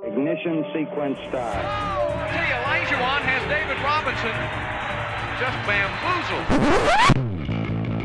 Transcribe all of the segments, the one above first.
Ignition sequence start. I tell you, Olajuwon has David Robinson just bamboozled.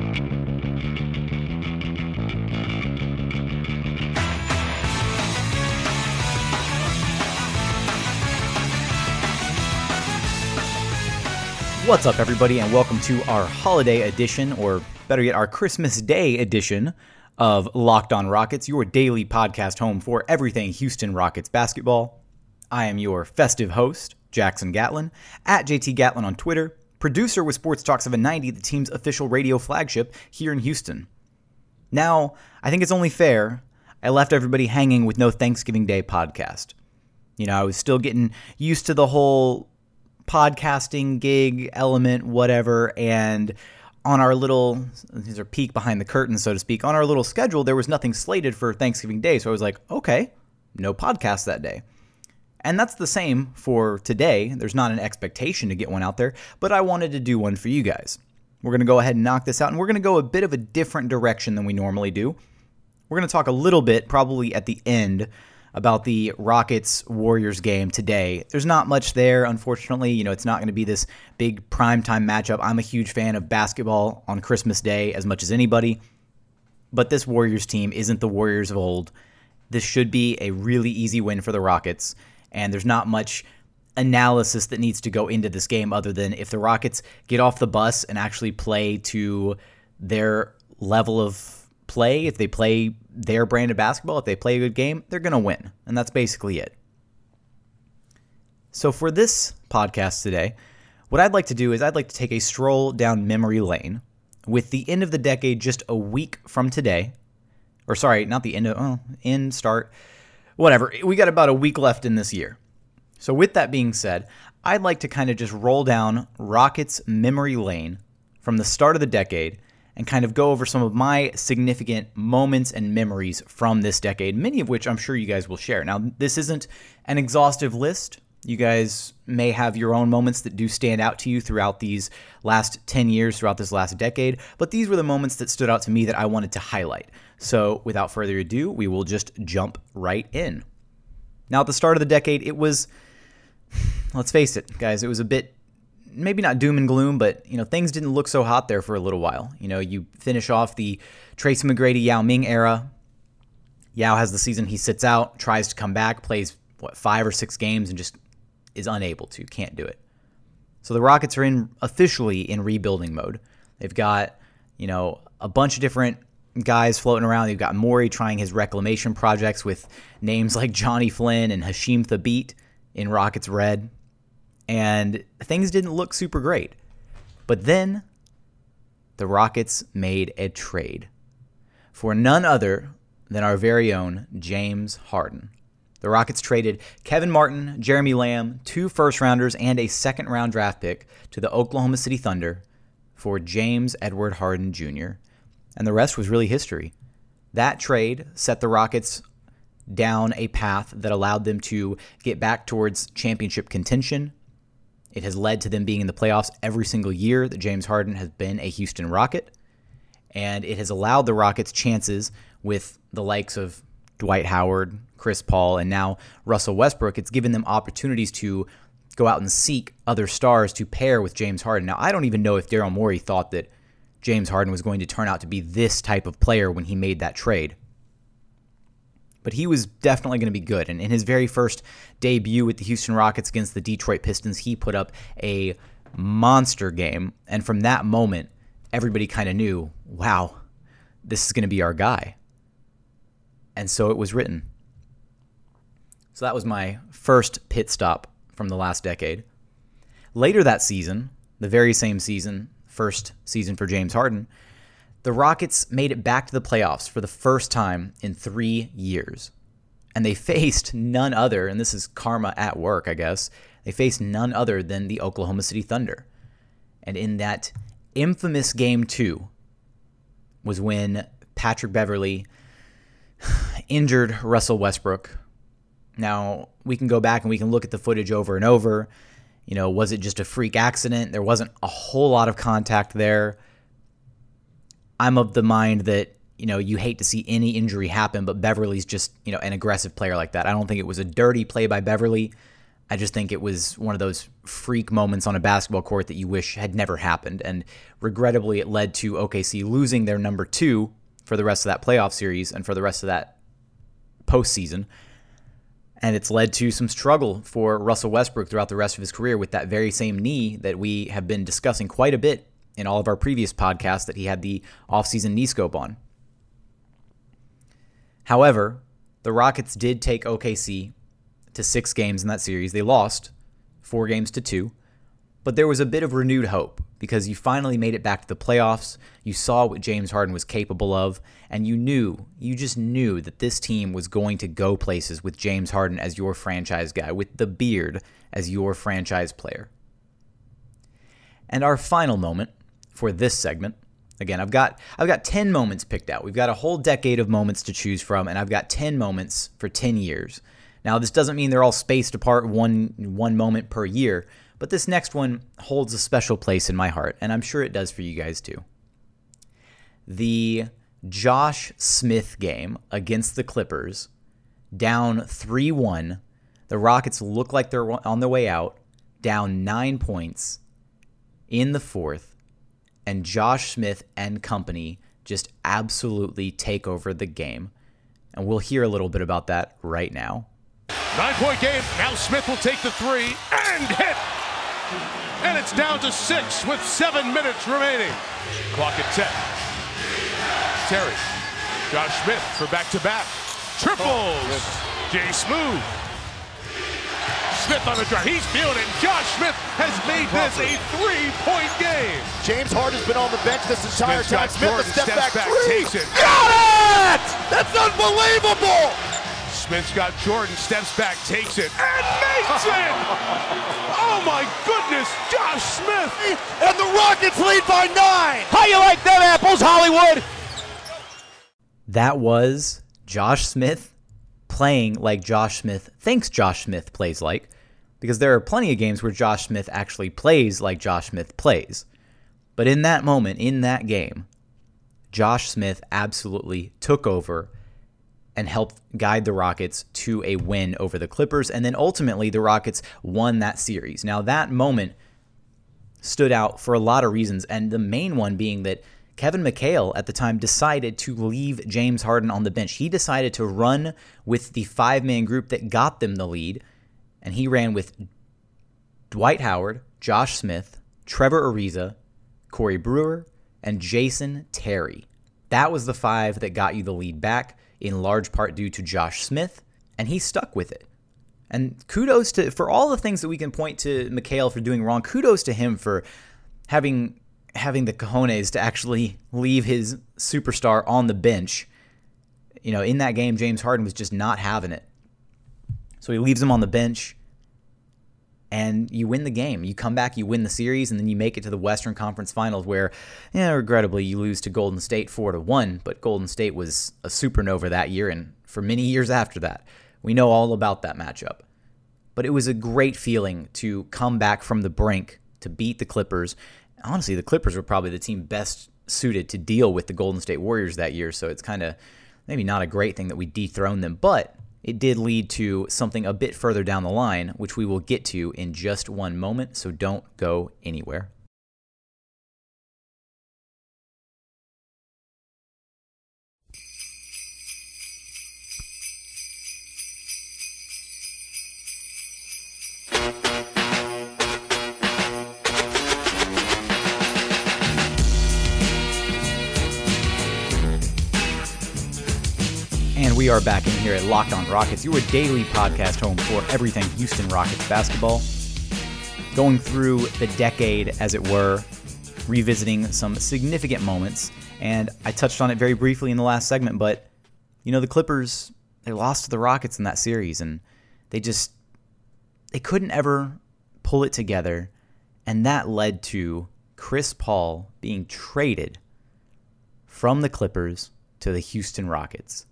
What's up, everybody, and welcome to our holiday edition, or better yet, our Christmas Day edition of Locked On Rockets, your daily podcast home for everything Houston Rockets basketball. I am your festive host, Jackson Gatlin, at JT Gatlin on Twitter, producer with Sports Talk 790, the team's official radio flagship here in Houston. Now, I think it's only fair I left everybody hanging with no Thanksgiving Day podcast. You know, I was still getting used to the whole podcasting gig element, whatever, and on our little, these are peek behind the curtain, so to speak, on our little schedule, there was nothing slated for Thanksgiving Day, so I was like, okay, no podcast that day. And that's the same for today. There's not an expectation to get one out there, but I wanted to do one for you guys. We're going to go ahead and knock this out, and we're going to go a bit of a different direction than we normally do. We're going to talk a little bit, probably at the end, about the Rockets-Warriors game today. There's not much there, unfortunately. You know, it's not going to be this big primetime matchup. I'm a huge fan of basketball on Christmas Day as much as anybody, but this Warriors team isn't the Warriors of old. This should be a really easy win for the Rockets, and there's not much analysis that needs to go into this game other than if the Rockets get off the bus and actually play to their level of play, if they play their brand of basketball, if they play a good game, they're going to win. And that's basically it. So for this podcast today, what I'd like to do is I'd like to take a stroll down memory lane with the end of the decade just a week from today. Or sorry, not the end of, start, whatever. We got about a week left in this year. So with that being said, I'd like to kind of just roll down Rockets memory lane from the start of the decade and kind of go over some of my significant moments and memories from this decade, many of which I'm sure you guys will share. Now, this isn't an exhaustive list. You guys may have your own moments that do stand out to you throughout these last 10 years, throughout this last decade, but these were the moments that stood out to me that I wanted to highlight. So without further ado, we will just jump right in. Now, at the start of the decade, it was, let's face it, guys, it was a bit, maybe not doom and gloom, but, you know, things didn't look so hot there for a little while. You know, you finish off the Tracy McGrady, Yao Ming era. Yao has the season he sits out, tries to come back, plays, 5 or 6 games, and just is unable to, can't do it. So the Rockets are officially in rebuilding mode. They've got, you know, a bunch of different guys floating around. You've got Morey trying his reclamation projects with names like Johnny Flynn and Hasheem Thabeet in Rockets Red. And things didn't look super great. But then the Rockets made a trade for none other than our very own James Harden. The Rockets traded Kevin Martin, Jeremy Lamb, 2 first-rounders, and a second-round draft pick to the Oklahoma City Thunder for James Edward Harden Jr., and the rest was really history. That trade set the Rockets down a path that allowed them to get back towards championship contention. It has led to them being in the playoffs every single year that James Harden has been a Houston Rocket, and it has allowed the Rockets chances with the likes of Dwight Howard, Chris Paul, and now Russell Westbrook. It's given them opportunities to go out and seek other stars to pair with James Harden. Now, I don't even know if Daryl Morey thought that James Harden was going to turn out to be this type of player when he made that trade. But he was definitely going to be good. And in his very first debut with the Houston Rockets against the Detroit Pistons, he put up a monster game. And from that moment, everybody kind of knew, wow, this is going to be our guy. And so it was written. So that was my first pit stop from the last decade. Later that season, the very same season, first season for James Harden, the Rockets made it back to the playoffs for the first time in 3 years. And they faced none other, and this is karma at work, I guess, they faced none other than the Oklahoma City Thunder. And in that infamous Game 2 was when Patrick Beverley injured Russell Westbrook. Now, we can go back and we can look at the footage over and over. You know, was it just a freak accident? There wasn't a whole lot of contact there. I'm of the mind that, you hate to see any injury happen, but Beverly's just, an aggressive player like that. I don't think it was a dirty play by Beverly. I just think it was one of those freak moments on a basketball court that you wish had never happened. And regrettably, it led to OKC losing their number 2 for the rest of that playoff series and for the rest of that postseason. And it's led to some struggle for Russell Westbrook throughout the rest of his career with that very same knee that we have been discussing quite a bit in all of our previous podcasts that he had the offseason knee scope on. However, the Rockets did take OKC to 6 games in that series. They lost 4 games to 2, but there was a bit of renewed hope because you finally made it back to the playoffs. You saw what James Harden was capable of, and you just knew that this team was going to go places with James Harden as your franchise guy, with the beard as your franchise player. And our final moment for this segment, again, I've got 10 moments picked out. We've got a whole decade of moments to choose from, and I've got 10 moments for 10 years. Now, this doesn't mean they're all spaced apart one moment per year, but this next one holds a special place in my heart, and I'm sure it does for you guys too. The Josh Smith game against the Clippers, down 3-1. The Rockets look like they're on their way out, down 9 points in the fourth, and Josh Smith and company just absolutely take over the game. And we'll hear a little bit about that right now. 9-point game. Now Smith will take the 3 and hit. And it's down to 6 with 7 minutes remaining. Clock at 10. Terry. Josh Smith for back-to-back. Triples. Jay Smooth. Smith on the drive. He's feeling it. Josh Smith has made this a 3-point game. James Harden's been on the bench this entire time. Smith a step back three. Takes it. Got it! That's unbelievable! Smith's got Jordan, steps back, takes it, and makes it! Oh my goodness, Josh Smith! And the Rockets lead by 9! How you like them apples, Hollywood? That was Josh Smith playing like Josh Smith thinks Josh Smith plays like, because there are plenty of games where Josh Smith actually plays like Josh Smith plays. But in that moment, in that game, Josh Smith absolutely took over and helped guide the Rockets to a win over the Clippers. And then ultimately, the Rockets won that series. Now, that moment stood out for a lot of reasons, and the main one being that Kevin McHale at the time decided to leave James Harden on the bench. He decided to run with the 5-man group that got them the lead, and he ran with Dwight Howard, Josh Smith, Trevor Ariza, Corey Brewer, and Jason Terry. That was the 5 that got you the lead back, in large part due to Josh Smith, and he stuck with it. And kudos for all the things that we can point to McHale for doing wrong. Kudos to him for having the cojones to actually leave his superstar on the bench. In that game, James Harden was just not having it. So he leaves him on the bench, and you win the game. You come back, you win the series, and then you make it to the Western Conference Finals where, regrettably, you lose to Golden State 4-1, but Golden State was a supernova that year and for many years after that. We know all about that matchup. But it was a great feeling to come back from the brink to beat the Clippers. Honestly, the Clippers were probably the team best suited to deal with the Golden State Warriors that year, so it's kind of maybe not a great thing that we dethroned them, but it did lead to something a bit further down the line, which we will get to in just one moment, so don't go anywhere. And we are back in here at Locked On Rockets, your daily podcast home for everything Houston Rockets basketball. Going through the decade, as it were, revisiting some significant moments. And I touched on it very briefly in the last segment, but, the Clippers, they lost to the Rockets in that series, and they couldn't ever pull it together. And that led to Chris Paul being traded from the Clippers to the Houston Rockets.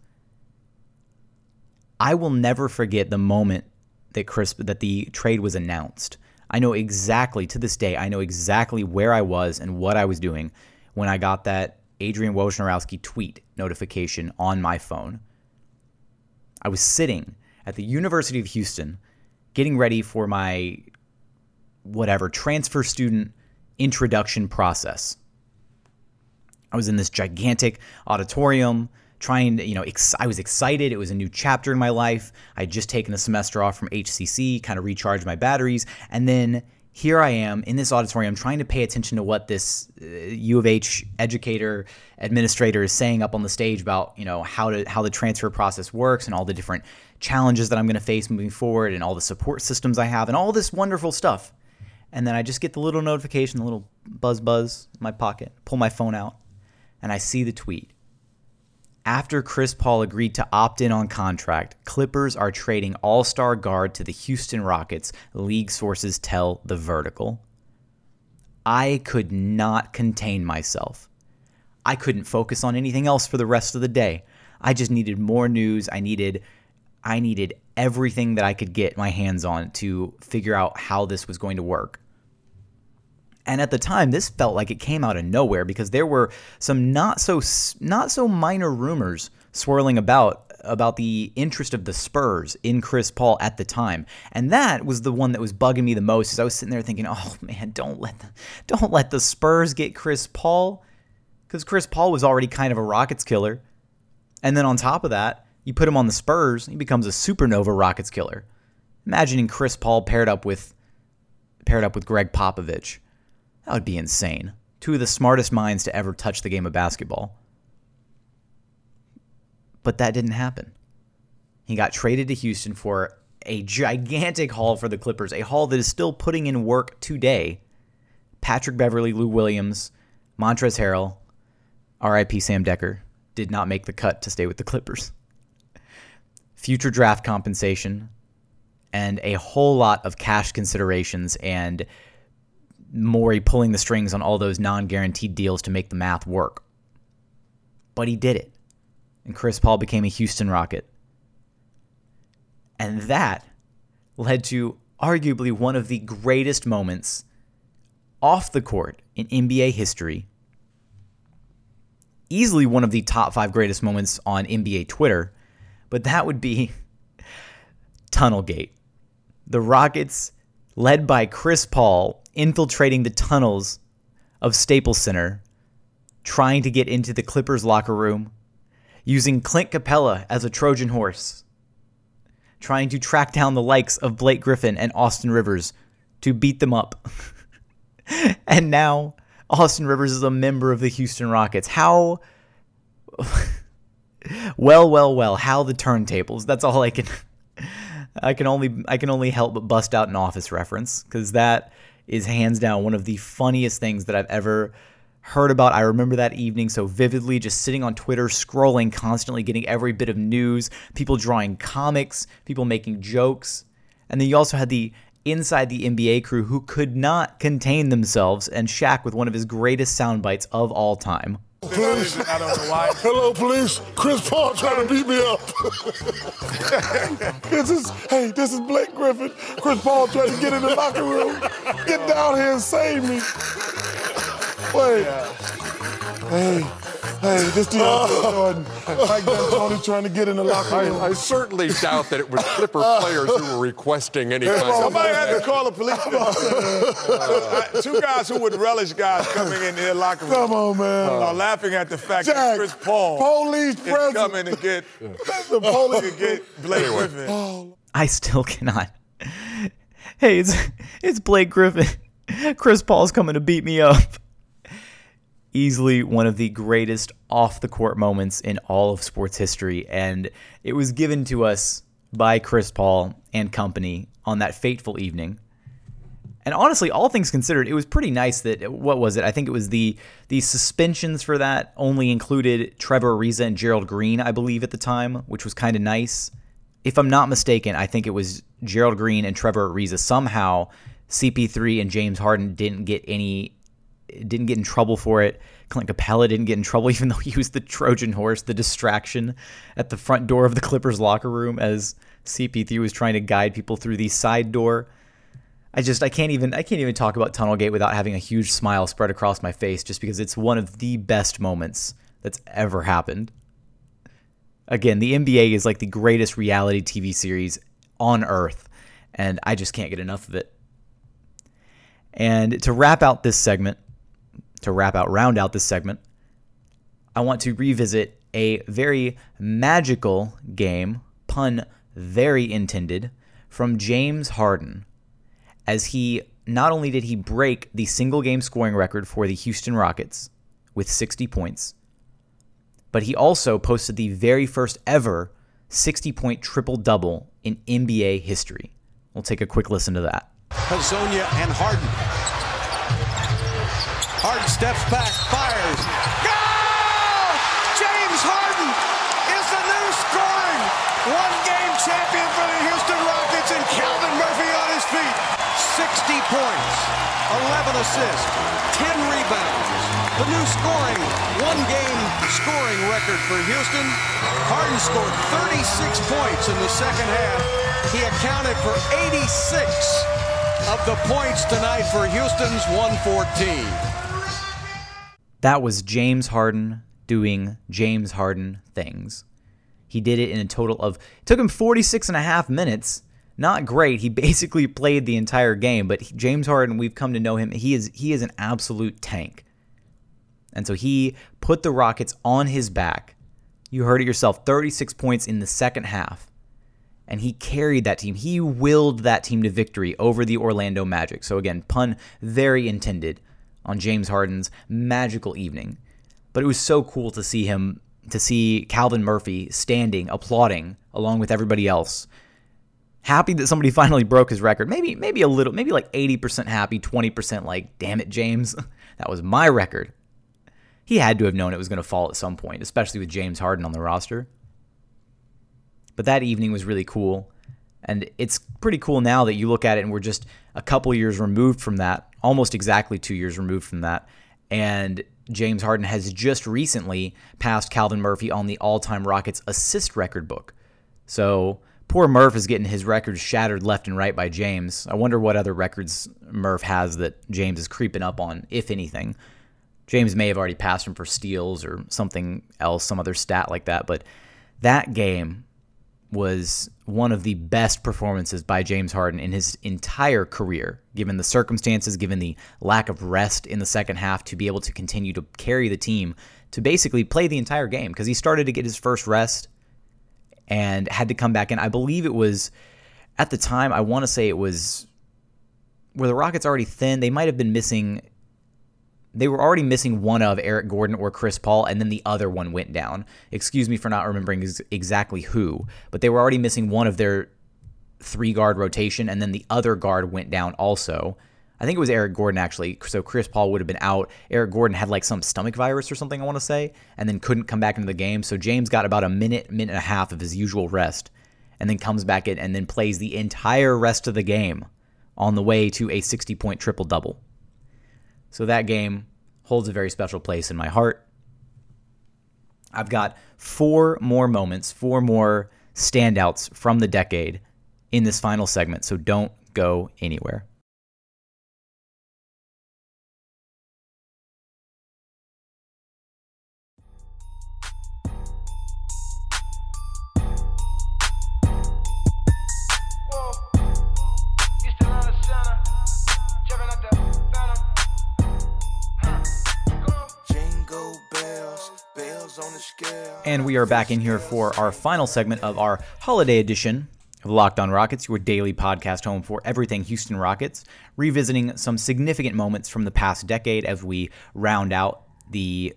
I will never forget the moment that the trade was announced. I know exactly, to this day, where I was and what I was doing when I got that Adrian Wojnarowski tweet notification on my phone. I was sitting at the University of Houston getting ready for my transfer student introduction process. I was in this gigantic auditorium trying to, I was excited. It was a new chapter in my life. I had just taken a semester off from HCC, kind of recharged my batteries. And then here I am in this auditorium trying to pay attention to what this U of H administrator is saying up on the stage about, how the transfer process works and all the different challenges that I'm going to face moving forward and all the support systems I have and all this wonderful stuff. And then I just get the little notification, the little buzz in my pocket, pull my phone out, and I see the tweet. After Chris Paul agreed to opt in on contract, Clippers are trading all-star guard to the Houston Rockets, league sources tell The Vertical. I could not contain myself. I couldn't focus on anything else for the rest of the day. I just needed more news. I needed everything that I could get my hands on to figure out how this was going to work. And at the time, this felt like it came out of nowhere because there were some not so minor rumors swirling about the interest of the Spurs in Chris Paul at the time. And that was the one that was bugging me the most, as I was sitting there thinking, oh man, don't let the Spurs get Chris Paul, because Chris Paul was already kind of a Rockets killer. And then on top of that, you put him on the Spurs, he becomes a supernova Rockets killer. Imagining Chris Paul paired up with Greg Popovich. That would be insane. Two of the smartest minds to ever touch the game of basketball. But that didn't happen. He got traded to Houston for a gigantic haul for the Clippers, a haul that is still putting in work today. Patrick Beverley, Lou Williams, Montrezl Harrell, R.I.P. Sam Decker, did not make the cut to stay with the Clippers. Future draft compensation and a whole lot of cash considerations and Morey pulling the strings on all those non-guaranteed deals to make the math work. But he did it. And Chris Paul became a Houston Rocket. And that led to arguably one of the greatest moments off the court in NBA history. Easily one of the top 5 greatest moments on NBA Twitter. But that would be Tunnelgate. The Rockets, led by Chris Paul, infiltrating the tunnels of Staples Center, trying to get into the Clippers locker room, using Clint Capella as a Trojan horse, trying to track down the likes of Blake Griffin and Austin Rivers to beat them up. And now Austin Rivers is a member of the Houston Rockets. How... Well, how the turntables. That's all I can only help but bust out an Office reference, because that is hands down one of the funniest things that I've ever heard about. I remember that evening so vividly, just sitting on Twitter, scrolling constantly, getting every bit of news, people drawing comics, people making jokes. And then you also had the Inside the NBA crew who could not contain themselves, and Shaq with one of his greatest sound bites of all time. Police. I don't know why. Hello, police. Chris Paul trying to beat me up. This is Blake Griffin. Chris Paul trying to get in the locker room. Get down here and save me. Wait. Hey, this DeAndre Jordan. Mike D'Antoni trying to get in the locker room. I certainly doubt that it was Clipper players who were requesting any kind of... Somebody had to call the police. Two guys who would relish guys coming in their locker room. Come on, man. Are laughing at the fact that Chris Paul police is coming to get the police to get Blake Griffin. I still cannot. Hey, it's Blake Griffin. Chris Paul's coming to beat me up. Easily one of the greatest off-the-court moments in all of sports history, and it was given to us by Chris Paul and company on that fateful evening. And honestly, all things considered, it was pretty nice that, what was it? I think it was the suspensions for that only included Trevor Ariza and Gerald Green, I believe, at the time, which was kind of nice. If I'm not mistaken, I think it was Gerald Green and Trevor Ariza. Somehow, CP3 and James Harden didn't get in trouble for it. Clint Capella didn't get in trouble, even though he was the Trojan horse, the distraction at the front door of the Clippers locker room as CP3 was trying to guide people through the side door. I can't even talk about Tunnelgate without having a huge smile spread across my face, just because it's one of the best moments that's ever happened. Again, the NBA is like the greatest reality TV series on earth, and I just can't get enough of it. And to round out this segment, I want to revisit a very magical game, pun very intended, from James Harden, as he not only did he break the single game scoring record for the Houston Rockets with 60 points, but he also posted the very first ever 60-point triple-double in NBA history. We'll take a quick listen to that. Hezonja and Harden. Harden steps back, fires. Go! James Harden is the new scoring one-game champion for the Houston Rockets, and Calvin Murphy on his feet. 60 points, 11 assists, 10 rebounds. The new scoring, one-game scoring record for Houston. Harden scored 36 points in the second half. He accounted for 86 of the points tonight for Houston's 114. That was James Harden doing James Harden things. He did it in a total of, it took him 46 and a half minutes. Not great. He basically played the entire game, but James Harden, we've come to know him, he is an absolute tank. And so he put the Rockets on his back. You heard it yourself, 36 points in the second half. And he carried that team. He willed that team to victory over the Orlando Magic. So again, pun very intended on James Harden's magical evening. But it was so cool to see Calvin Murphy standing, applauding, along with everybody else. Happy that somebody finally broke his record. Maybe a little, maybe like 80% happy, 20% like, damn it, James. That was my record. He had to have known it was going to fall at some point, especially with James Harden on the roster. But that evening was really cool. And it's pretty cool now that you look at it and we're just a couple years removed from that, almost exactly 2 years removed from that. And James Harden has just recently passed Calvin Murphy on the all-time Rockets assist record book. So poor Murph is getting his records shattered left and right by James. I wonder what other records Murph has that James is creeping up on, if anything. James may have already passed him for steals or something else, some other stat like that. But that game was one of the best performances by James Harden in his entire career, given the circumstances, given the lack of rest in the second half, to be able to continue to carry the team to basically play the entire game, because he started to get his first rest and had to come back in. I believe it was, at the time, I want to say it was, were the Rockets already thin? They might have been missing, they were already missing one of Eric Gordon or Chris Paul, and then the other one went down. Excuse me for not remembering exactly who, but they were already missing one of their three-guard rotation, and then the other guard went down also. I think it was Eric Gordon, actually, so Chris Paul would have been out. Eric Gordon had like some stomach virus or something, I want to say, and then couldn't come back into the game, so James got about a minute and a half of his usual rest, and then comes back in and then plays the entire rest of the game on the way to a 60-point triple-double. So that game holds a very special place in my heart. I've got four more moments, four more standouts from the decade in this final segment, so don't go anywhere. And we are back in here for our final segment of our holiday edition of Locked On Rockets, your daily podcast home for everything Houston Rockets, revisiting some significant moments from the past decade as we round out the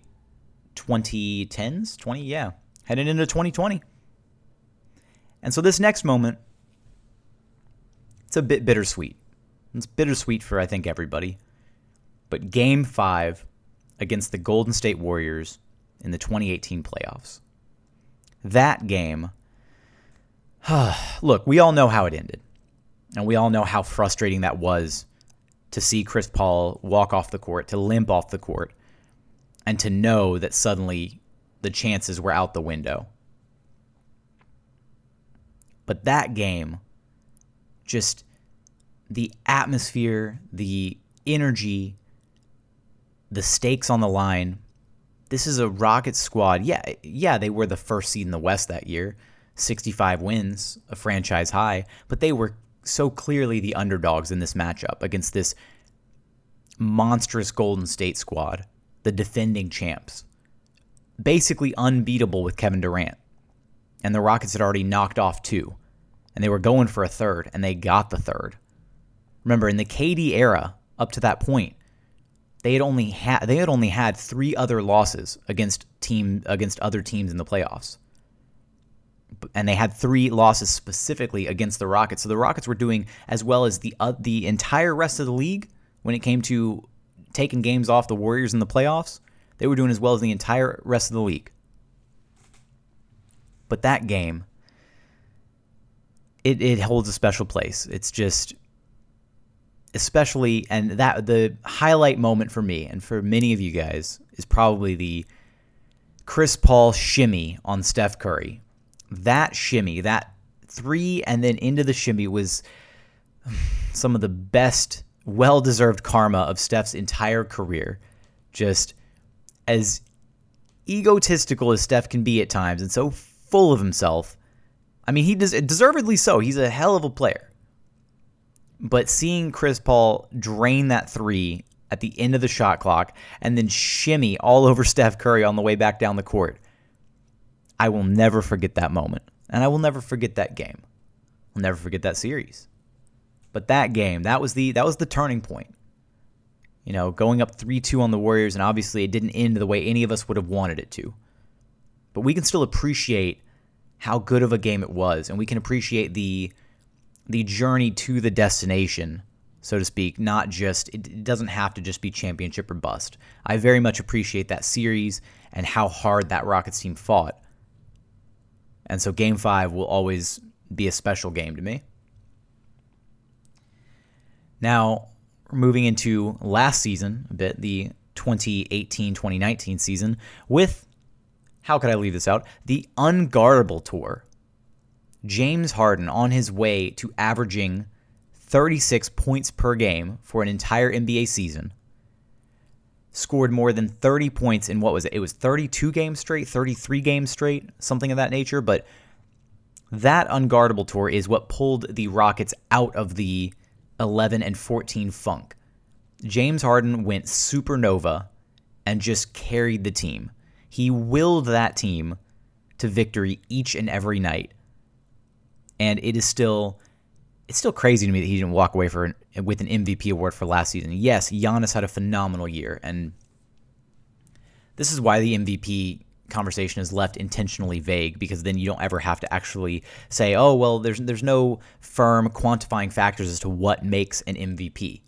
2010s, heading into 2020. And so this next moment, it's a bit bittersweet. It's bittersweet for, I think, everybody. But Game 5 against the Golden State Warriors in the 2018 playoffs. That game, look, we all know how it ended. And we all know how frustrating that was to see Chris Paul walk off the court, to limp off the court, and to know that suddenly the chances were out the window. But that game, just the atmosphere, the energy, the stakes on the line. This is a Rockets squad. Yeah, they were the first seed in the West that year, 65 wins, a franchise high, but they were so clearly the underdogs in this matchup against this monstrous Golden State squad, the defending champs, basically unbeatable with Kevin Durant. And the Rockets had already knocked off 2, and they were going for a third, and they got the third. Remember, in the KD era, up to that point, they had only had 3 other losses against other teams in the playoffs. And they had 3 losses specifically against the Rockets. So the Rockets were doing as well as the entire rest of the league when it came to taking games off the Warriors in the playoffs. They were doing as well as the entire rest of the league. But that game, it holds a special place. It's just, especially, and that the highlight moment for me and for many of you guys is probably the Chris Paul shimmy on Steph Curry. That shimmy, that 3 and then into the shimmy was some of the best, well-deserved karma of Steph's entire career. Just as egotistical as Steph can be at times and so full of himself. I mean, he deservedly so. He's a hell of a player. But seeing Chris Paul drain that 3 at the end of the shot clock and then shimmy all over Steph Curry on the way back down the court, I will never forget that moment. And I will never forget that game. I'll never forget that series. But that game, that was the turning point. You know, going up 3-2 on the Warriors, and obviously it didn't end the way any of us would have wanted it to. But we can still appreciate how good of a game it was, and we can appreciate the journey to the destination, so to speak, not just, it doesn't have to just be championship or bust. I very much appreciate that series and how hard that Rockets team fought. And so Game 5 will always be a special game to me. Now, we're moving into last season a bit, the 2018-2019 season, with, how could I leave this out, the Unguardable Tour. James Harden on his way to averaging 36 points per game for an entire NBA season, scored more than 30 points in, what was it? It was 32 games straight, 33 games straight, something of that nature. But that Unguardable Tour is what pulled the Rockets out of the 11-14 funk. James Harden went supernova and just carried the team. He willed that team to victory each and every night. And it's still crazy to me that he didn't walk away with an MVP award for last season. Yes, Giannis had a phenomenal year, and this is why the MVP conversation is left intentionally vague, because then you don't ever have to actually say, oh, well, there's no firm quantifying factors as to what makes an MVP.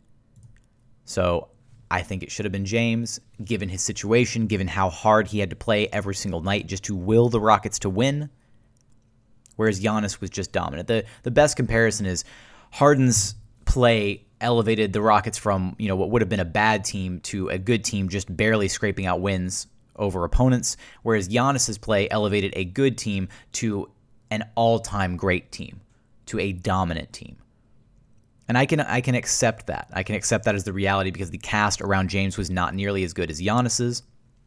So I think it should have been James, given his situation, given how hard he had to play every single night just to will the Rockets to win, whereas Giannis was just dominant. The best comparison is Harden's play elevated the Rockets from, what would have been a bad team to a good team, just barely scraping out wins over opponents, whereas Giannis's play elevated a good team to an all-time great team, to a dominant team. And I can accept that. I can accept that as the reality, because the cast around James was not nearly as good as Giannis's.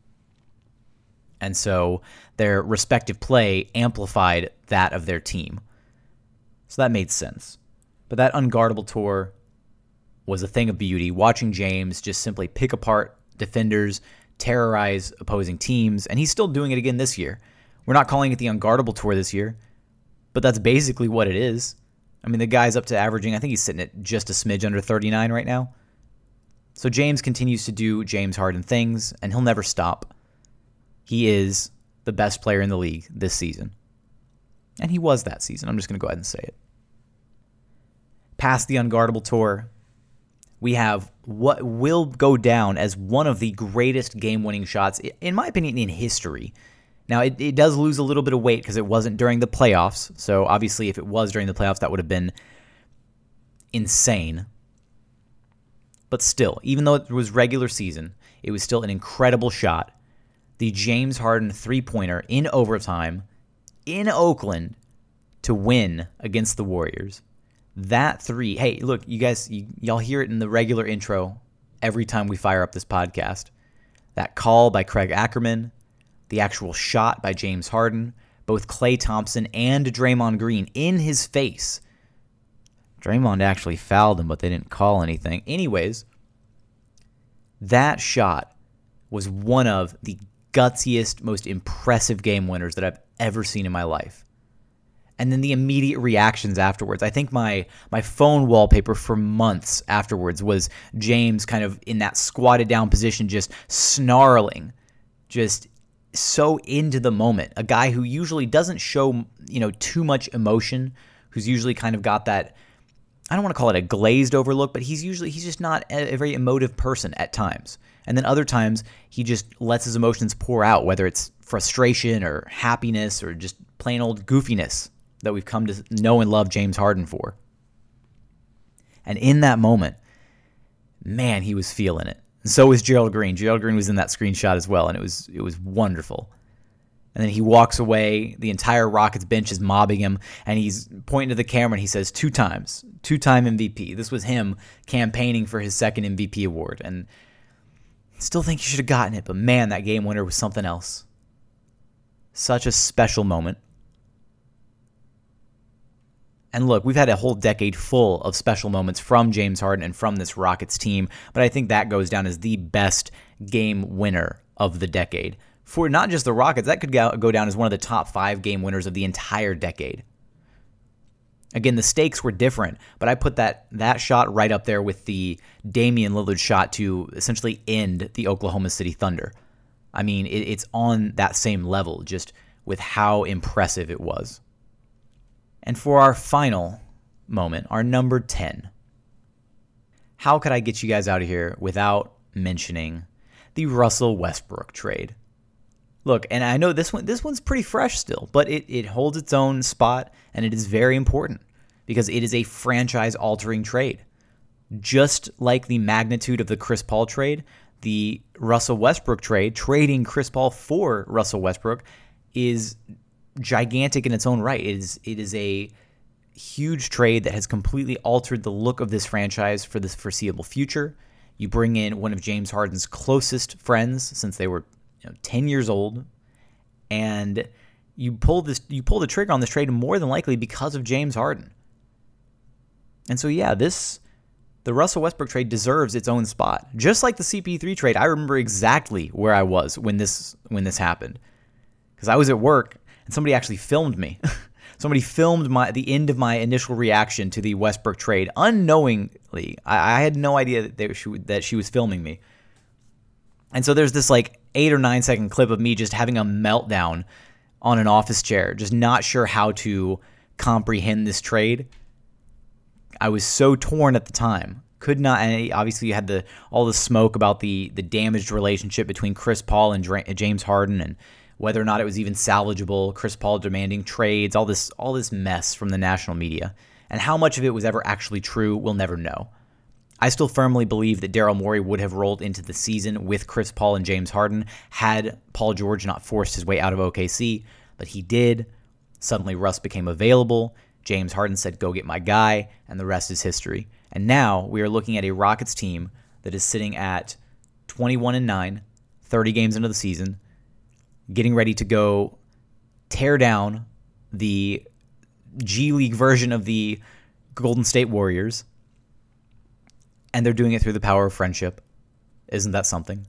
And so their respective play amplified that of their team. So that made sense. But that Unguardable Tour was a thing of beauty. Watching James just simply pick apart defenders, terrorize opposing teams, and he's still doing it again this year. We're not calling it the Unguardable Tour this year, but that's basically what it is. I mean, the guy's up to averaging, I think he's sitting at just a smidge under 39 right now. So James continues to do James Harden things, and he'll never stop. He is the best player in the league this season. And he was that season. I'm just going to go ahead and say it. Past the Unguardable Tour, we have what will go down as one of the greatest game-winning shots, in my opinion, in history. Now, it does lose a little bit of weight because it wasn't during the playoffs. So, obviously, if it was during the playoffs, that would have been insane. But still, even though it was regular season, it was still an incredible shot. The James Harden three-pointer in overtime in Oakland to win against the Warriors. That three, hey, look, you guys, y'all hear it in the regular intro every time we fire up this podcast. That call by Craig Ackerman, the actual shot by James Harden, both Klay Thompson and Draymond Green in his face. Draymond actually fouled him, but they didn't call anything. Anyways, that shot was one of the gutsiest, most impressive game winners that I've ever seen in my life. And then the immediate reactions afterwards. I think my phone wallpaper for months afterwards was James kind of in that squatted down position, just snarling, just so into the moment. A guy who usually doesn't show, too much emotion, who's usually kind of got that, I don't want to call it a glazed over look, but he's just not a very emotive person at times. And then other times he just lets his emotions pour out, whether it's frustration or happiness or just plain old goofiness that we've come to know and love James Harden for. And in that moment, man, he was feeling it. And so was Gerald Green. Gerald Green was in that screenshot as well, and it was wonderful. And then he walks away. The entire Rockets bench is mobbing him, and he's pointing to the camera, and he says, two-time MVP. This was him campaigning for his second MVP award, and I still think he should have gotten it, but man, that game winner was something else. Such a special moment. And look, we've had a whole decade full of special moments from James Harden and from this Rockets team, but I think that goes down as the best game winner of the decade. For not just the Rockets, that could go down as one of the top 5 game winners of the entire decade. Again, the stakes were different, but I put that shot right up there with the Damian Lillard shot to essentially end the Oklahoma City Thunder. I mean, it's on that same level, just with how impressive it was. And for our final moment, our number 10, how could I get you guys out of here without mentioning the Russell Westbrook trade? Look, and I know this one's pretty fresh still, but it holds its own spot, and it is very important because it is a franchise-altering trade. Just like the magnitude of the Chris Paul trade, the Russell Westbrook trade, trading Chris Paul for Russell Westbrook, is gigantic in its own right. It is a huge trade that has completely altered the look of this franchise for the foreseeable future. You bring in one of James Harden's closest friends since they were 10 years old, and you pull the trigger on this trade more than likely because of James Harden. And so yeah, the Russell Westbrook trade deserves its own spot. Just like the CP3 trade, I remember exactly where I was when this happened. Because I was at work and somebody actually filmed me. Somebody filmed the end of my initial reaction to the Westbrook trade unknowingly. I had no idea that she was filming me. And so there's this 8 or 9 second clip of me just having a meltdown on an office chair, just not sure how to comprehend this trade. I was so torn at the time. Could not, and obviously you had all the smoke about the damaged relationship between Chris Paul and James Harden and whether or not it was even salvageable, Chris Paul demanding trades, all this mess from the national media. And how much of it was ever actually true, we'll never know. I still firmly believe that Daryl Morey would have rolled into the season with Chris Paul and James Harden had Paul George not forced his way out of OKC, but he did. Suddenly Russ became available. James Harden said, go get my guy, and the rest is history. And now we are looking at a Rockets team that is sitting at 21-9, 30 games into the season, getting ready to go tear down the G League version of the Golden State Warriors. And they're doing it through the power of friendship. Isn't that something?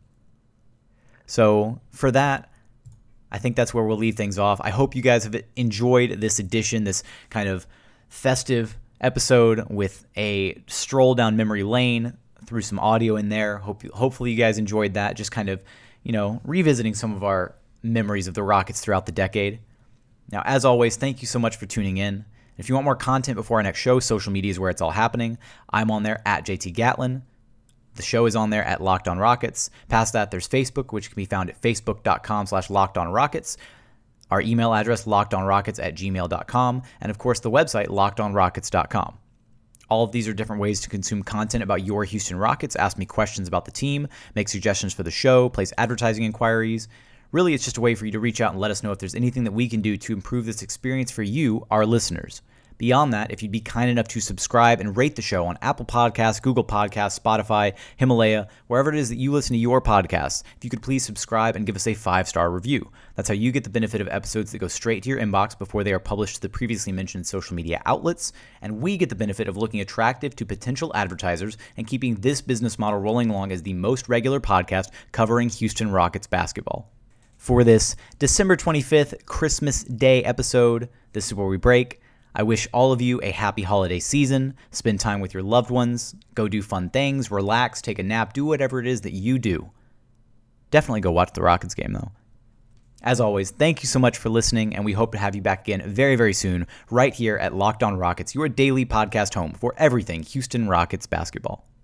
So for that, I think that's where we'll leave things off. I hope you guys have enjoyed this edition, this kind of festive episode with a stroll down memory lane through some audio in there. Hopefully you guys enjoyed that, just kind of, revisiting some of our memories of the Rockets throughout the decade. Now, as always, thank you so much for tuning in. If you want more content before our next show, social media is where it's all happening. I'm on there at JT Gatlin. The show is on there at Locked On Rockets. Past that, there's Facebook, which can be found at facebook.com/LockedOnRockets. Our email address, lockedonrockets@gmail.com. And of course, the website, lockedonrockets.com. All of these are different ways to consume content about your Houston Rockets, ask me questions about the team, make suggestions for the show, place advertising inquiries. Really, it's just a way for you to reach out and let us know if there's anything that we can do to improve this experience for you, our listeners. Beyond that, if you'd be kind enough to subscribe and rate the show on Apple Podcasts, Google Podcasts, Spotify, Himalaya, wherever it is that you listen to your podcasts, if you could please subscribe and give us a 5-star review. That's how you get the benefit of episodes that go straight to your inbox before they are published to the previously mentioned social media outlets, and we get the benefit of looking attractive to potential advertisers and keeping this business model rolling along as the most regular podcast covering Houston Rockets basketball. For this December 25th Christmas Day episode, this is where we break. I wish all of you a happy holiday season. Spend time with your loved ones. Go do fun things. Relax. Take a nap. Do whatever it is that you do. Definitely go watch the Rockets game, though. As always, thank you so much for listening, and we hope to have you back again very, very soon, right here at Locked On Rockets, your daily podcast home for everything Houston Rockets basketball.